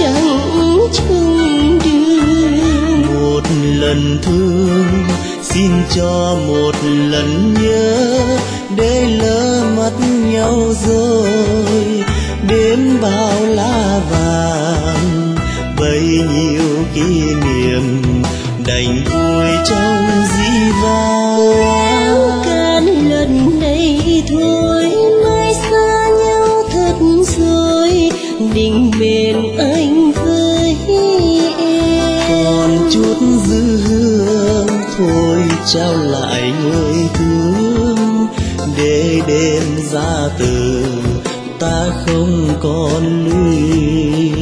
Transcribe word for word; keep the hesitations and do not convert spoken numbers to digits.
chẳng chung đường. Một lần thương xin cho một lần nhớ, để lỡ mất nhau rồi đêm bao lá vàng. Bấy nhiêu kỷ niệm đành vui trong dĩ vãng. Can lần này thôi, mai xa nhau thật rồi, định bên anh với em. Còn chút dư hương thôi trao lại người thương, để đêm ra từ ta không còn luyến.